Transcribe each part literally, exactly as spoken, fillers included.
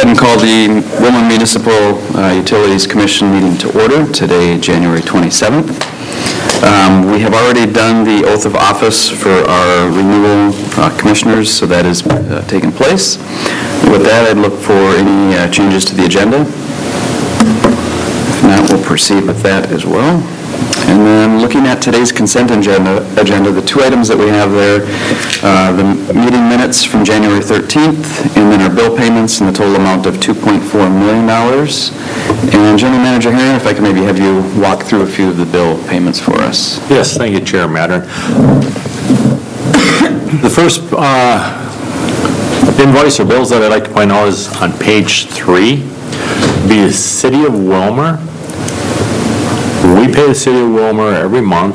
Going to call the Wilma Municipal uh, Utilities Commission meeting to order today, January twenty-seventh. Um, we have already done the oath of office for our renewal uh, commissioners, so that has uh, taken place. With that, I'd look for any uh, changes to the agenda. If not, we'll proceed with that as well. And then looking at today's consent agenda, agenda, the two items that we have there, uh, the meeting minutes from January thirteenth, and then our bill payments in the total amount of two point four million dollars. And General Manager Herring, if I can maybe have you walk through a few of the bill payments for us. Yes, thank you, Chair Mattern. The first uh, invoice or bills that I'd like to point out is on page three, be the City of Willmar. We pay the City of Willmar every month,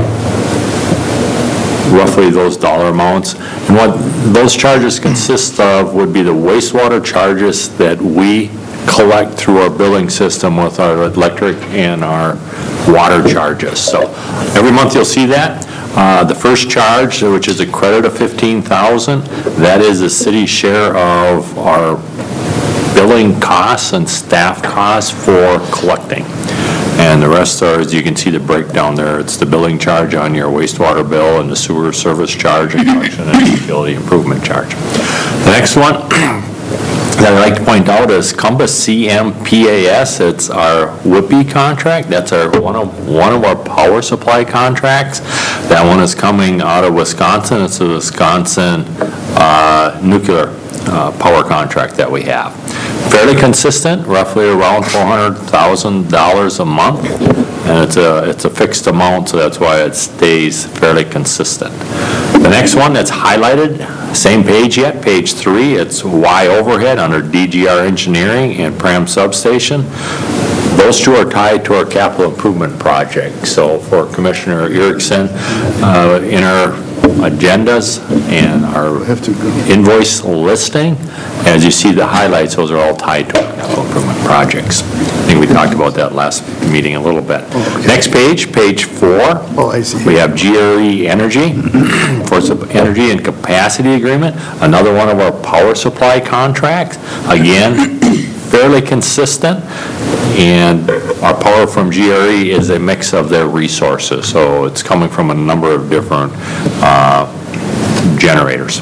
roughly those dollar amounts. And what those charges consist of would be the wastewater charges that we collect through our billing system with our electric and our water charges. So every month you'll see that. Uh, the first charge, which is a credit of fifteen thousand dollars, that is the city's share of our billing costs and staff costs for collecting. And the rest are, as you can see the breakdown there, it's the billing charge on your wastewater bill and the sewer service charge and collection and utility improvement charge. The next one that I'd like to point out is Compass C M P A S. It's our W I P P contract. That's our one of one of our power supply contracts. That one is coming out of Wisconsin. It's a Wisconsin uh, nuclear uh, power contract that we have. Fairly consistent, roughly around four hundred thousand dollars a month, and it's a it's a fixed amount, so that's why it stays fairly consistent. The next one that's highlighted, same page yet, page three, it's Y overhead under D G R Engineering and Pram Substation. Those two are tied to our capital improvement project. So for Commissioner Erickson, uh, in our agendas and our invoice listing, as you see the highlights, those are all tied to our capital improvement projects. I think we talked about that last meeting a little bit. Oh, okay. Next page, page four. Oh, I see. We have G R E Energy for energy and capacity agreement, another one of our power supply contracts. Again, fairly consistent, and our power from G R E is a mix of their resources, so it's coming from a number of different uh, generators.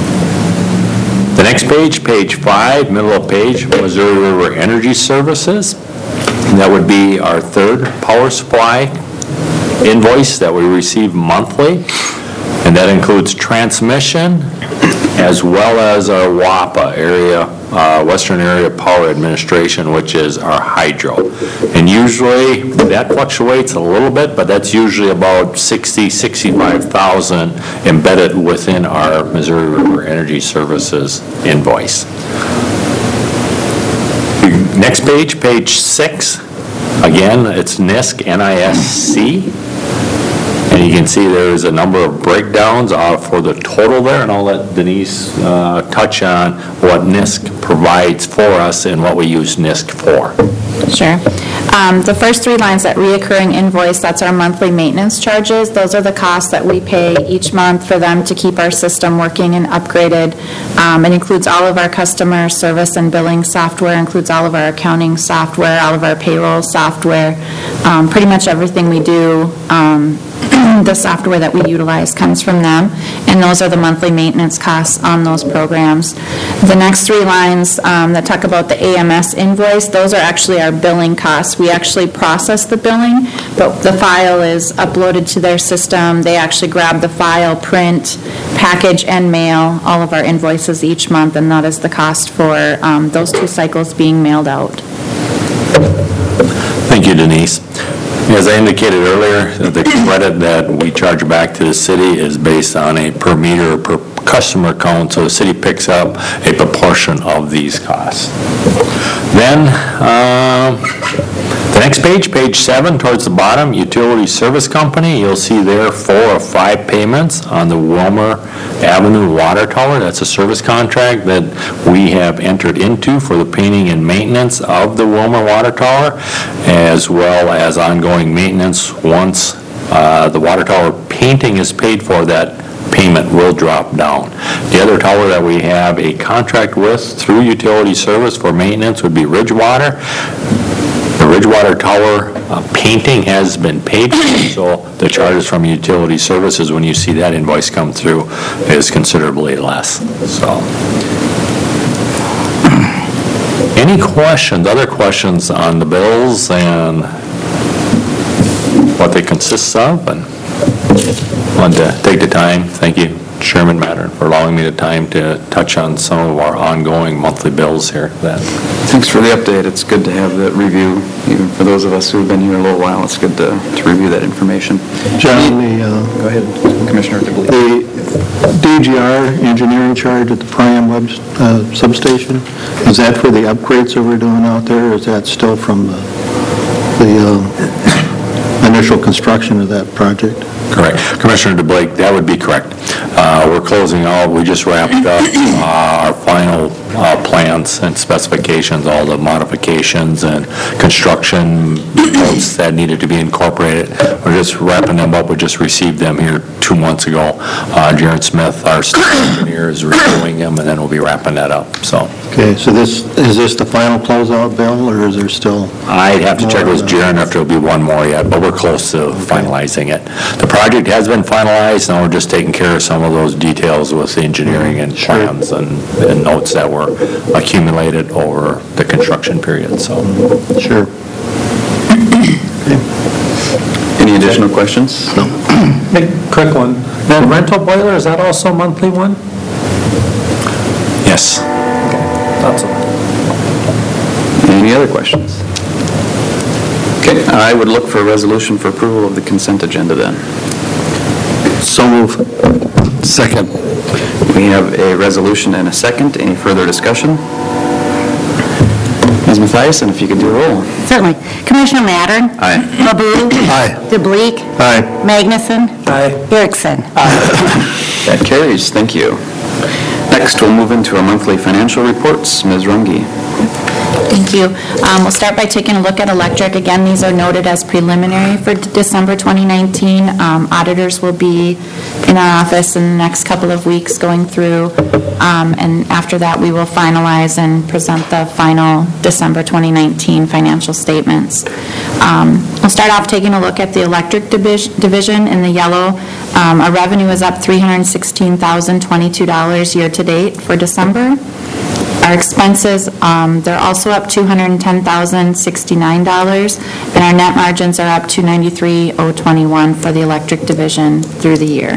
The next page, page five, middle of page, Missouri River Energy Services. That would be our third power supply invoice that we receive monthly, and that includes transmission as well as our W A P A area, uh, Western Area Power Administration, which is our hydro. And usually that fluctuates a little bit, but that's usually about sixty, sixty-five thousand embedded within our Missouri River Energy Services invoice. Next page, page six. Again, it's NISC, N I S C. And you can see there's a number of breakdowns uh, for the total there, and I'll let Denise uh, touch on what NISC provides for us and what we use NISC for. Sure. Um, the first three lines, that reoccurring invoice, that's our monthly maintenance charges. Those are the costs that we pay each month for them to keep our system working and upgraded. Um, it includes all of our customer service and billing software, includes all of our accounting software, all of our payroll software, um, pretty much everything we do. Um, the software that we utilize comes from them, and those are the monthly maintenance costs on those programs. The next three lines um, that talk about the A M S invoice, those are actually our billing costs. We actually process the billing, but the file is uploaded to their system. They actually grab the file, print, package, and mail all of our invoices each month, and that is the cost for um, those two cycles being mailed out. Thank you, Denise. As I indicated earlier, the credit that we charge back to the city is based on a per meter or per customer count, so the city picks up a proportion of these costs. Then, uh, the next page, page seven, towards the bottom, utility service company, you'll see there four or five payments on the Willmar Avenue water tower. That's a service contract that we have entered into for the painting and maintenance of the Willmar water tower, as well as ongoing maintenance once uh, the water tower painting is paid for. That payment will drop down. The other tower that we have a contract with through utility service for maintenance would be Ridgewater. The Ridgewater Tower uh, painting has been paid for, so the charges from utility services, when you see that invoice come through, is considerably less. So, any questions, other questions on the bills and what they consist of? And wanted to take the time, thank you, Chairman Mattern, for allowing me the time to touch on some of our ongoing monthly bills here. That Thanks for the update. It's good to have that review, even for those of us who have been here a little while. It's good to, to review that information. John, the, uh, Go ahead, Commissioner DeBoer. the D G R engineering charge at the Priam web uh, substation, is that for the upgrades that we're doing out there, or is that still from the, the uh, initial construction of that project? Correct. Commissioner DeBlake, that would be correct. Uh, We're closing out, we just wrapped up uh, our final uh, plans and specifications, all the modifications and construction notes that needed to be incorporated. We're just wrapping them up. We just received them here two months ago. Uh, Jared Smith, our staff engineer, is reviewing them, and then we'll be wrapping that up. So Okay, so this, is this the final closeout bill, or is there still? I'd have to check with Jared if there'll be one more yet, but we're close to finalizing it. The project has been finalized, now we're just taking care of some of those details with the engineering and plans and and notes that were accumulated over the construction period, so. Sure. Any additional questions? No. Big, quick one. The rental boiler, is that also a monthly one? Yes. That's all. Any other questions? Okay, I would look for a resolution for approval of the consent agenda then. So move. Second. We have a resolution and a second. Any further discussion? Miz Mathiasen, if you could do a roll. Certainly. Commissioner Mattern? Aye. Lebeau? Aye. DeBleek? Aye. Magnuson? Aye. Erickson? That carries. Thank you. Next, we'll move into our monthly financial reports. Miz Runge. Thank you. Um, We'll start by taking a look at electric. Again, these are noted as preliminary for D- December twenty nineteen. Um, Auditors will be in our office in the next couple of weeks going through, um, and after that, we will finalize and present the final December twenty nineteen financial statements. Um, We'll start off taking a look at the electric divis- division in the yellow. Um, Our revenue is up three hundred sixteen thousand twenty-two dollars year-to-date for December. Our expenses, um, they're also up two hundred ten thousand sixty-nine dollars, and our net margins are up two hundred ninety-three thousand twenty-one for the electric division through the year.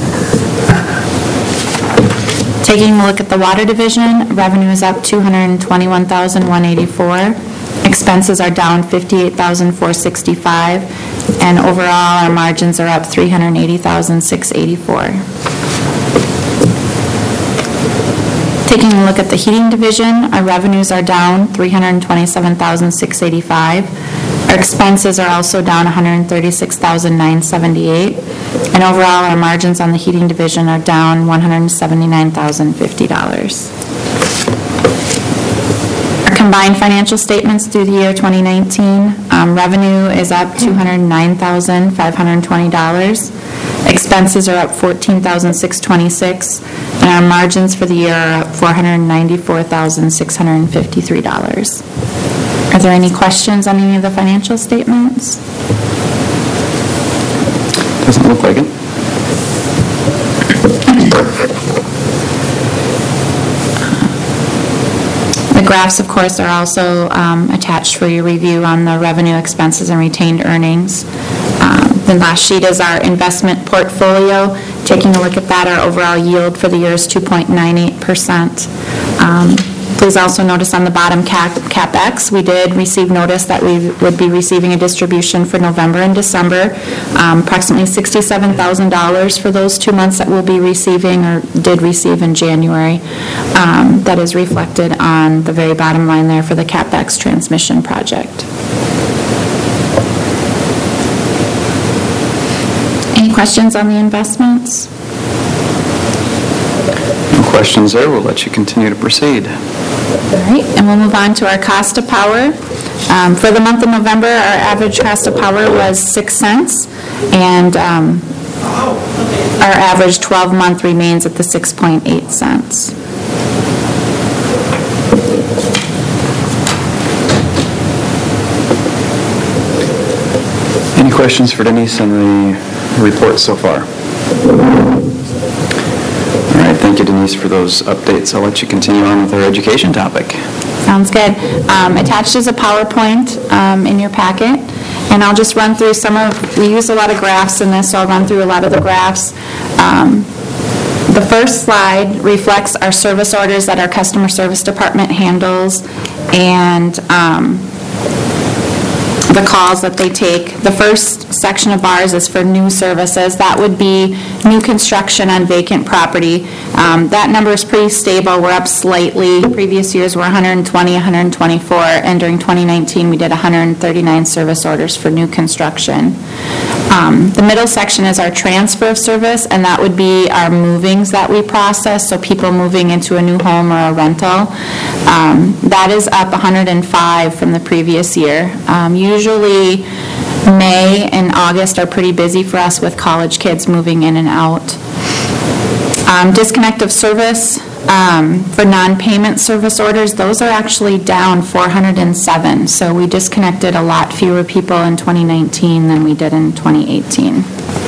Taking a look at the water division, revenue is up two hundred twenty-one thousand one hundred eighty-four. Expenses are down fifty-eight thousand four hundred sixty-five, and overall, our margins are up three hundred eighty thousand six hundred eighty-four. Taking a look at the heating division, our revenues are down three hundred twenty-seven thousand six hundred eighty-five. Our expenses are also down one hundred thirty-six thousand nine hundred seventy-eight. And overall, our margins on the heating division are down one hundred seventy-nine thousand fifty dollars. Our combined financial statements through the year twenty nineteen, um, revenue is up two hundred nine thousand five hundred twenty dollars. Expenses are up fourteen thousand six hundred twenty-six dollars, and our margins for the year are up four hundred ninety-four thousand six hundred fifty-three dollars. Are there any questions on any of the financial statements? Doesn't look like it. The graphs, of course, are also um, attached for your review on the revenue, expenses, and retained earnings. Um, The last sheet is our investment portfolio. Taking a look at that, our overall yield for the year is two point nine eight percent. Um, Please also notice on the bottom cap- CapEx, we did receive notice that we would be receiving a distribution for November and December, um, approximately sixty-seven thousand dollars for those two months that we'll be receiving or did receive in January. Um, That is reflected on the very bottom line there for the CapEx transmission project. Any questions on the investments? No questions there. We'll let you continue to proceed. All right, and we'll move on to our cost of power. Um, For the month of November, our average cost of power was six cents, and um, our average twelve-month remains at the six point eight cents. Any questions for Denise on the report so far? All right, thank you, Denise, for those updates. I'll let you continue on with our education topic. Sounds good. Um, Attached is a PowerPoint um, in your packet, and I'll just run through some of, we use a lot of graphs in this, so I'll run through a lot of the graphs. Um, The first slide reflects our service orders that our customer service department handles, and um, the calls that they take. The first section of bars is for new services. That would be new construction on vacant property. Um, That number is pretty stable. We're up slightly. Previous years were one hundred twenty, one hundred twenty-four, and during twenty nineteen, we did one hundred thirty-nine service orders for new construction. Um, The middle section is our transfer of service, and that would be our movings that we process, so people moving into a new home or a rental. Um, That is up one hundred five from the previous year. Um, Usually, May and August are pretty busy for us with college kids moving in and out. Um, Disconnect of service um, for non-payment service orders, those are actually down four hundred seven. So we disconnected a lot fewer people in twenty nineteen than we did in twenty eighteen.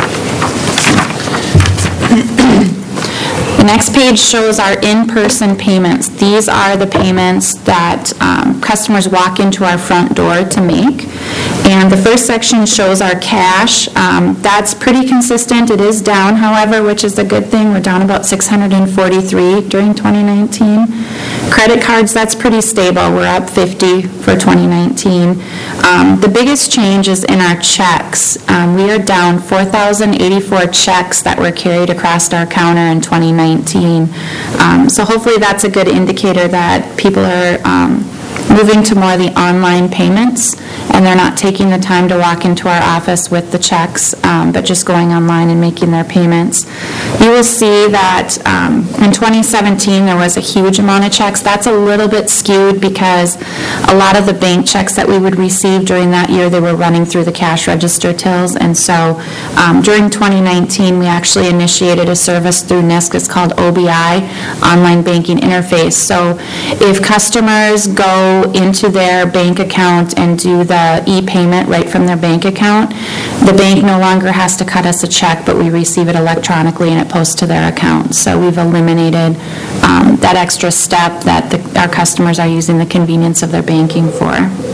The next page shows our in-person payments. These are the payments that um, customers walk into our front door to make. And the first section shows our cash. Um, That's pretty consistent. It is down, however, which is a good thing. We're down about six hundred forty-three during twenty nineteen. Credit cards, that's pretty stable. We're up fifty for twenty nineteen. Um, The biggest change is in our checks. Um, We are down four thousand eighty-four checks that were carried across our counter in twenty nineteen. Um, So hopefully that's a good indicator that people are um, moving to more of the online payments, and they're not taking the time to walk into our office with the checks, um, but just going online and making their payments. You will see that um, in twenty seventeen, there was a huge amount of checks. That's a little bit skewed because a lot of the bank checks that we would receive during that year, they were running through the cash register tills, and so um, during twenty nineteen, we actually initiated a service through N I S C. It's called O B I, Online Banking Interface. So if customers go into their bank account and do the e-payment right from their bank account, the bank no longer has to cut us a check, but we receive it electronically and it posts to their account. So we've eliminated um, that extra step that the, our customers are using the convenience of their banking for.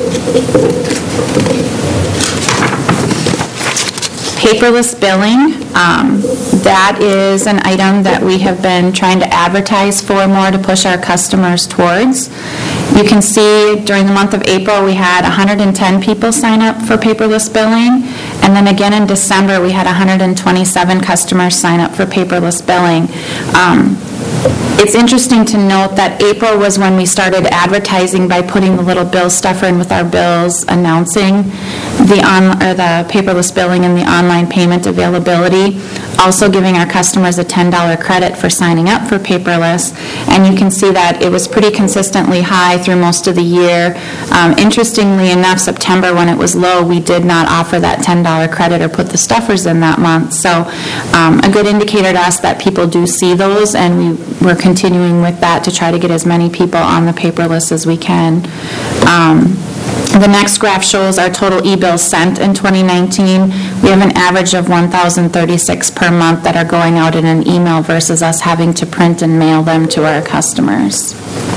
Paperless billing, um, that is an item that we have been trying to advertise for more to push our customers towards. You can see during the month of April, we had one hundred ten people sign up for paperless billing, and then again in December, we had one hundred twenty-seven customers sign up for paperless billing. Um, It's interesting to note that April was when we started advertising by putting the little bill stuffer in with our bills announcing the on, or the paperless billing and the online payment availability, also giving our customers a ten dollar credit for signing up for paperless. And you can see that it was pretty consistently high through most of the year. Um, interestingly enough, September, when it was low, we did not offer that ten dollar credit or put the stuffers in that month. So um, a good indicator to us that people do see those, and we, we're continuing with that to try to get as many people on the paperless as we can. Um, The next graph shows our total e-bills sent in twenty nineteen. We have an average of one thousand thirty-six per month that are going out in an email versus us having to print and mail them to our customers.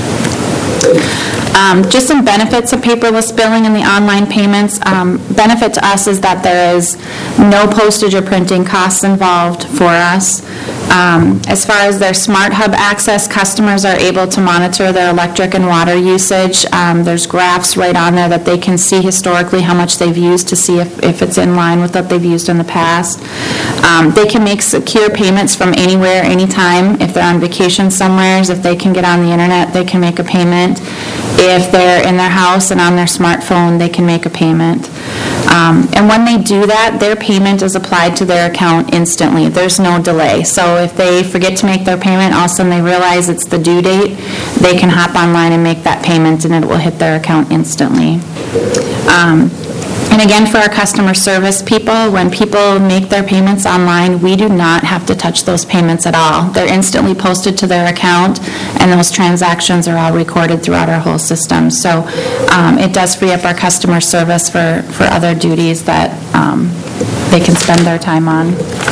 Um, Just some benefits of paperless billing and the online payments. Um, Benefit to us is that there is no postage or printing costs involved for us. Um, As far as their Smart Hub access, customers are able to monitor their electric and water usage. Um, There's graphs right on there that they can see historically how much they've used to see if, if it's in line with what they've used in the past. Um, They can make secure payments from anywhere, anytime. If they're on vacation somewhere, if they can get on the internet, they can make a payment. If they're in their house and on their smartphone, they can make a payment. Um, And when they do that, their payment is applied to their account instantly. There's no delay. So if they forget to make their payment, all of a sudden they realize it's the due date, they can hop online and make that payment and it will hit their account instantly. Um, And again, for our customer service people, when people make their payments online, we do not have to touch those payments at all. They're instantly posted to their account, and those transactions are all recorded throughout our whole system. So um, it does free up our customer service for, for other duties that um, they can spend their time on.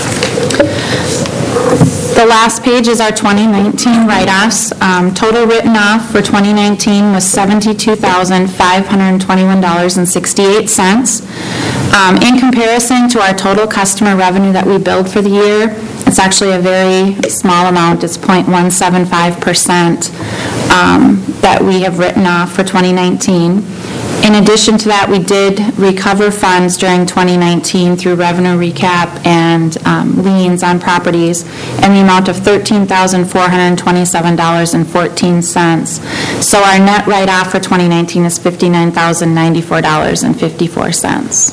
The last page is our twenty nineteen write-offs. Um, Total written off for twenty nineteen was seventy-two thousand five hundred twenty-one dollars and sixty-eight cents. Um, In comparison to our total customer revenue that we billed for the year, it's actually a very small amount. It's zero point one seven five percent um, that we have written off for twenty nineteen. In addition to that, we did recover funds during twenty nineteen through revenue recap and um, liens on properties in the amount of thirteen thousand four hundred twenty-seven dollars and fourteen cents. So our net write-off for twenty nineteen is fifty-nine thousand ninety-four dollars and fifty-four cents.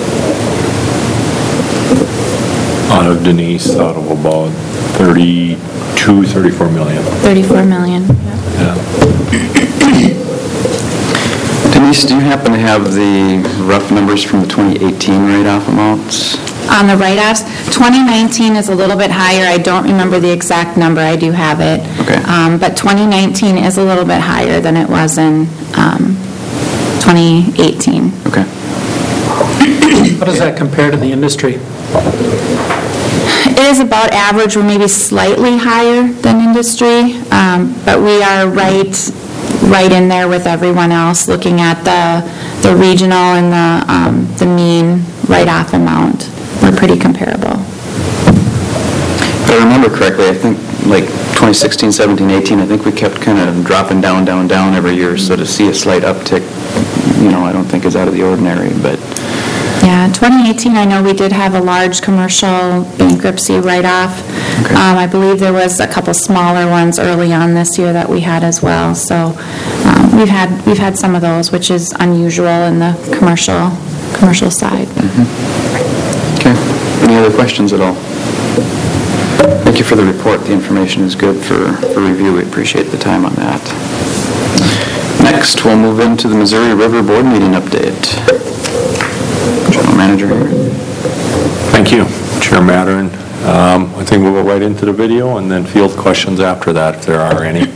Out of Denise, out of about thirty-two, thirty-four million. thirty-four million. Yeah. Denise, do you happen to have the rough numbers from the twenty eighteen write-off amounts? On the write-offs, twenty nineteen is a little bit higher. I don't remember the exact number. I do have it. Okay. Um, But twenty nineteen is a little bit higher than it was in um, twenty eighteen. Okay. How does that compare to the industry? It is about average. We're maybe slightly higher than industry, um, but we are right, right in there with everyone else, looking at the, the regional and the, um, the mean write-off amount. We're pretty comparable. If I remember correctly, I think like twenty sixteen, seventeen, eighteen, I think we kept kind of dropping down, down, down every year, so to see a slight uptick, you know, I don't think is out of the ordinary, but... Yeah, twenty eighteen, I know we did have a large commercial bankruptcy write-off. Okay. Um, I believe there was a couple smaller ones early on this year that we had as well. So um, we've had we've had some of those, which is unusual in the commercial commercial side. Okay. Any other questions at all? Thank you for the report. The information is good for, for review. We appreciate the time on that. Next, we'll move into the Missouri River Board meeting update. General Manager here. Thank you, Chair Mattern. Um, I think we'll go right into the video and then field questions after that, if there are any.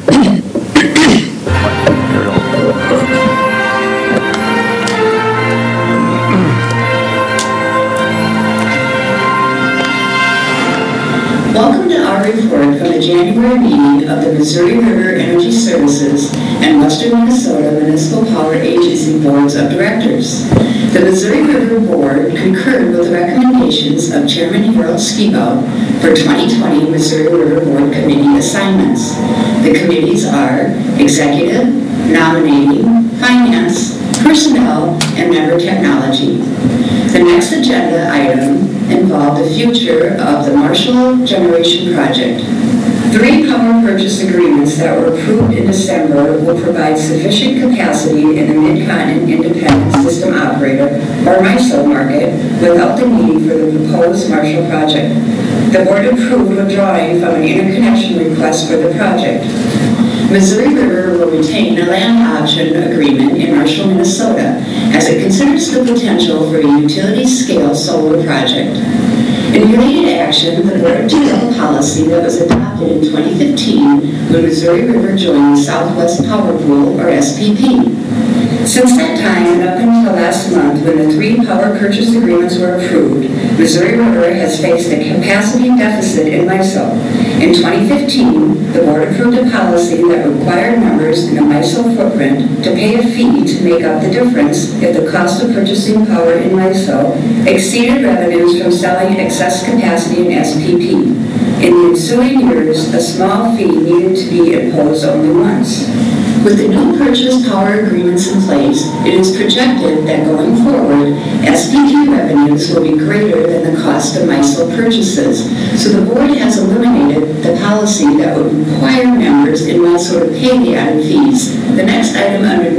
Welcome to our report from the January meeting of the Missouri River Energy Services and Western Minnesota Municipal Power Agency Boards of Directors. The Missouri River Board concurred with the recommendations of Chairman Harold Skibout for twenty twenty Missouri River Board Committee assignments. The committees are Executive, Nominating, Finance, Personnel, and Member Technology. The next agenda item involved the future of the Marshall Generation Project. Three power purchase agreements that were approved in December will provide sufficient capacity in the Mid-Continent Independent System Operator, or MISO market, without the need for the proposed Marshall project. The board approved withdrawing from an interconnection request for the project. Missouri River will retain a land option agreement in Marshall, Minnesota, as it considers the potential for a utility-scale solar project. In related action, the board took up a policy that was adopted in twenty fifteen when Missouri River joined the Southwest Power Pool, or S P P. Since that time, and up until last month, when the three power purchase agreements were approved, Missouri River has faced a capacity deficit in MISO. In twenty fifteen, the board approved a policy that required members in the MISO footprint to pay a fee to make up the difference if the cost of purchasing power in MISO exceeded revenues from selling excess capacity in S P P. In the ensuing years, a small fee needed to be imposed only once. With the new purchase power agreements in place, it is projected that going forward, S P P revenues will be greater than the cost of MISO purchases. So the board has eliminated the policy that would require members in MISO to pay the added fees. The next item under new business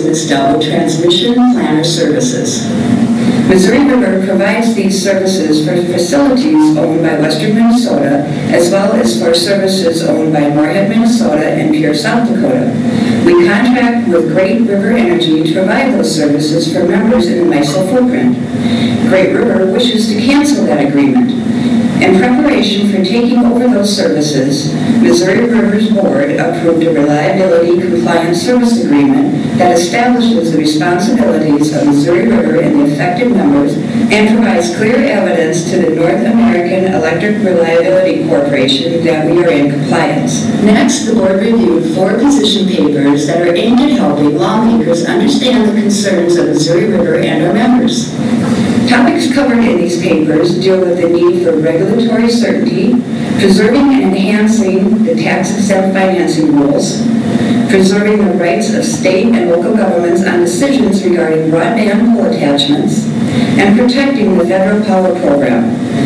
business dealt with transmission planner services. Missouri River provides these services for facilities owned by Western Minnesota, as well as for services owned by Moorhead, Minnesota, and Pierre, South Dakota. We contract with Great River Energy to provide those services for members in the MISO footprint. Great River wishes to cancel that agreement. In preparation for taking over those services, Missouri River's board approved a reliability compliance service agreement that establishes the responsibilities of Missouri River and the affected members and provides clear evidence to the North American Electric Reliability Corporation that we are in compliance. Next, the board reviewed four position papers that are aimed at helping lawmakers understand the concerns of Missouri River and our members. Topics covered in these papers deal with the need for regulatory certainty, preserving and enhancing the tax-exempt financing rules, preserving the rights of state and local governments on decisions regarding broadband pole attachments, and protecting the federal power program.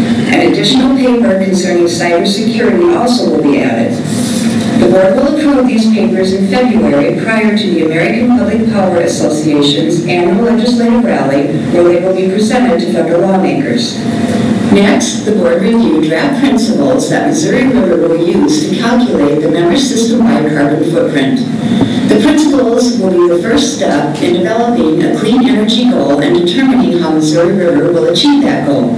An additional paper concerning cybersecurity also will be added. The board will approve these papers in February prior to the American Public Power Association's annual legislative rally, where they will be presented to federal lawmakers. Next, the board reviewed draft principles that Missouri River will use to calculate the member system-wide carbon footprint. The principles will be the first step in developing a clean energy goal and determining how Missouri River will achieve that goal.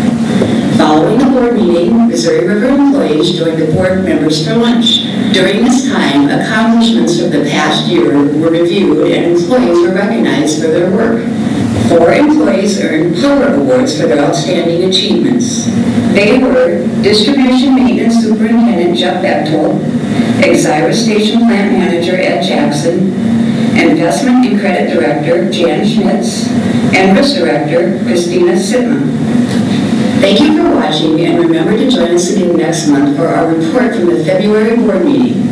Following the board meeting, Missouri River employees joined the board members for lunch. During this time, accomplishments from the past year were reviewed and employees were recognized for their work. Four employees earned Power Awards for their outstanding achievements. They were Distribution Maintenance Superintendent Jeff Bechtel, Exira Station Plant Manager Ed Jackson, Investment and Credit Director Jan Schmitz, and Risk Director Christina Sitman. Thank you for watching, and remember to join us again next month for our report from the February board meeting.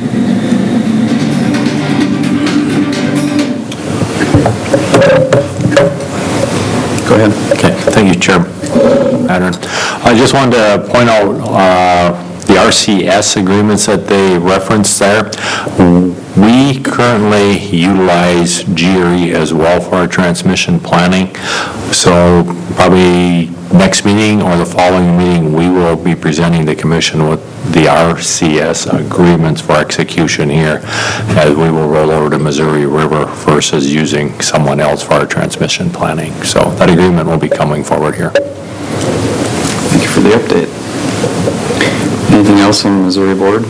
Go ahead. Okay, thank you, Chair Adron. I just wanted to point out uh, the R C S agreements that they referenced there. We currently utilize G R E as well for our transmission planning, so probably next meeting or the following meeting, we will be presenting the commission with the R C S agreements for execution here, as we will roll over to Missouri River versus using someone else for our transmission planning. So that agreement will be coming forward here. Thank you for the update. Anything else on the Missouri board?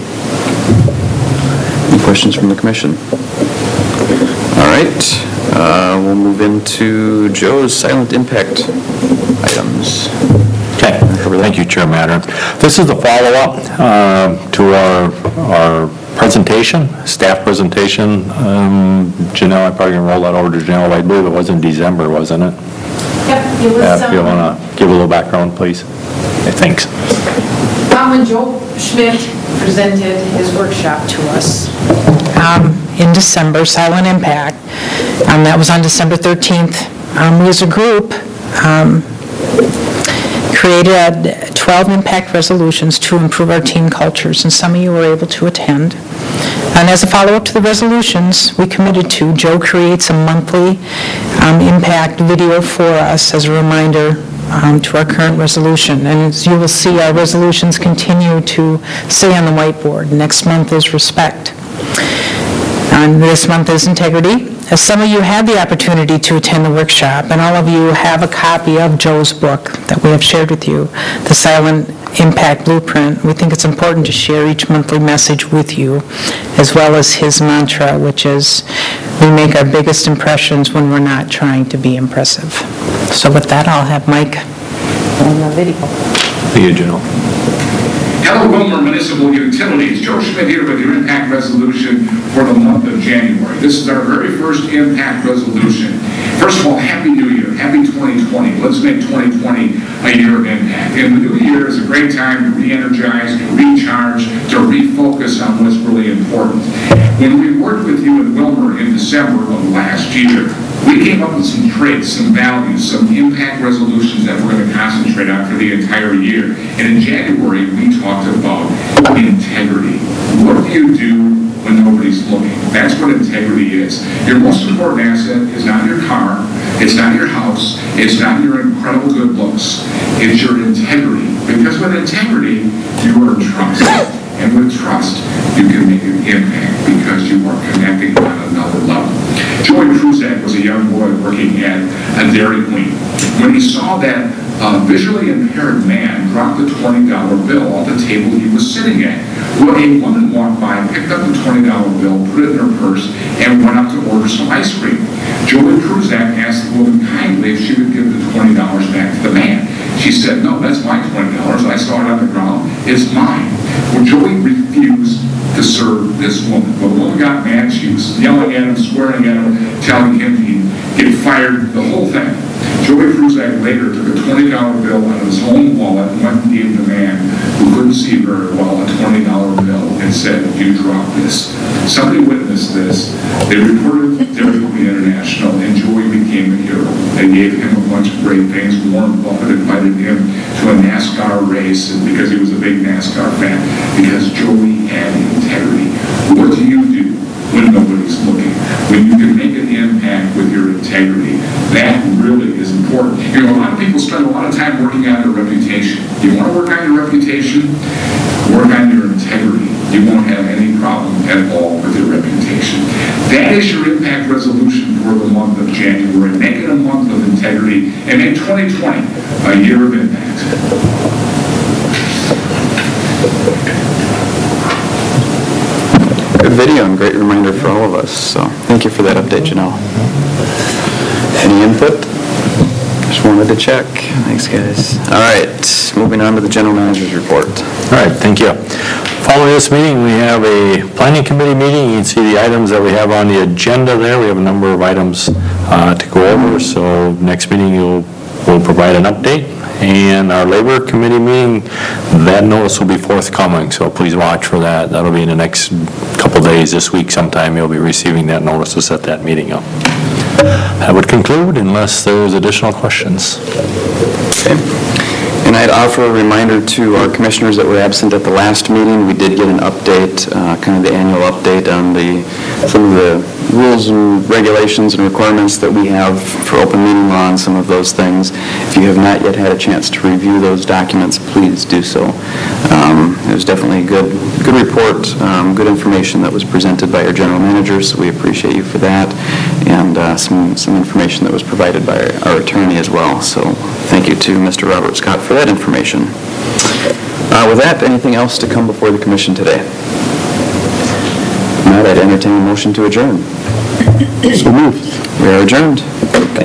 Any questions from the commission? All right, uh, we'll move into Joe's silent impact items. Okay, thank you, Chair Madron. This is the follow-up uh, to our our presentation, staff presentation. Um, Janelle, I probably can roll that over to Janelle. I believe it was in December, wasn't it? Yep, it was. Yeah, if you um, want to give a little background, please. Okay, thanks. um, When Joe Schmidt presented his workshop to us um, in December, Silent Impact, um, that was on December thirteenth. Um, we as a group um, created twelve impact resolutions to improve our team cultures, and some of you were able to attend. And as a follow-up to the resolutions, we committed to, Joe creates a monthly um, impact video for us as a reminder um, to our current resolution. And as you will see, our resolutions continue to say on the whiteboard, next month is respect. And this month is integrity. As some of you had the opportunity to attend the workshop, and all of you have a copy of Joe's book that we have shared with you, The Silent Impact Blueprint, we think it's important to share each monthly message with you, as well as his mantra, which is, we make our biggest impressions when we're not trying to be impressive. So with that, I'll have Mike on the video. Thank you, Janelle. Hello, Wilmer Municipal Utilities. Joe Schmidt here with your impact resolution for the month of January. This is our very first impact resolution. First of all, Happy New Year. Happy twenty twenty. Let's make twenty twenty a year of impact. And the new year is a great time to re-energize, to recharge, to refocus on what's really important. When we worked with you in Wilmer in December of last year, we came up with some traits, some values, some impact resolutions that we're going to concentrate on for the entire year. And in January, we talked about integrity. What do you do when nobody's looking. That's what integrity is. Your most important asset is not your car, it's not your house, it's not your incredible good looks, it's your integrity. Because with integrity, you are trust. And with trust, you can make an impact because you are connecting on another level. Joey Kruzak was a young boy working at a Dairy Queen. When he saw that uh, visually impaired man drop the twenty dollar bill off the table he was sitting at, well, a woman walked by, picked up the twenty dollar bill, put it in her purse, and went up to order some ice cream. Joey Kruzak asked the woman kindly if she would give the twenty dollars back to the man. She said, no, that's my twenty dollars. I saw it on the ground. It's mine. Well, Joey refused to serve this woman. When the woman got mad, she was yelling at him, swearing at him, telling him he'd get fired, the whole thing. Joey Kruzak later took a twenty dollar bill out of his own wallet and went and gave the man who couldn't see very well a twenty dollar bill and said, you dropped this. Somebody witnessed this. They reported it to Dairy Queen International, and Joey became a hero. They gave him a bunch of great things. Warren Buffett invited him to a NASCAR race because he was a big NASCAR fan, because Joey had integrity. What do you do when nobody's looking? When you can make an impact with your integrity, that really is important. You know, a lot of people spend a lot of time working on their reputation. You want to work on your reputation? Work on your integrity. You won't have any problem at all with your reputation. That is your impact resolution for the month of January. Make it a month of integrity and make twenty twenty a year of impact. Good video and great reminder for all of us, so thank you for that update, Janelle. Any input? Just wanted to check. Thanks, guys. All right, moving on to the general manager's report. All right, thank you. Following this meeting, we have a planning committee meeting. You can see the items that we have on the agenda there. We have a number of items uh, to go over, so next meeting you'll, we'll provide an update. And our labor committee meeting, that notice will be forthcoming, so please watch for that. That'll be in the next couple days, this week sometime, you'll be receiving that notice to set that meeting up. That would conclude unless there's additional questions. Okay. And I'd offer a reminder to our commissioners that were absent at the last meeting. We did get an update, uh, kind of the annual update on the, some of the rules and regulations and requirements that we have for open meeting law and some of those things. If you have not yet had a chance to review those documents, please do so. Um, it was definitely a good, good report, um, good information that was presented by our general manager, so we appreciate you for that, and uh, some, some information that was provided by our, our attorney as well. So thank you to Mister Robert Scott for that information. Uh, with that, anything else to come before the commission today? If not, I'd entertain a motion to adjourn. So moved. We are adjourned. Thank you.